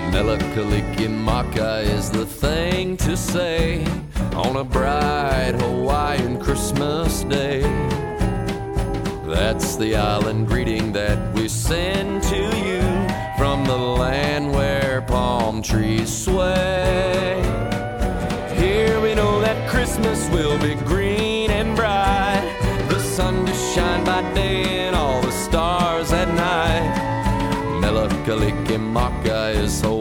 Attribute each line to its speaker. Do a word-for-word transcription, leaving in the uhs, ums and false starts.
Speaker 1: Mele Kalikimaka is the thing to say on a bright Hawaiian Christmas day. That's the island greeting that we send to you from the land where palm trees sway. Here we know that Christmas will be green and bright, the sun to shine by day and all the stars at night. Mele Kalikimaka is Hawaiian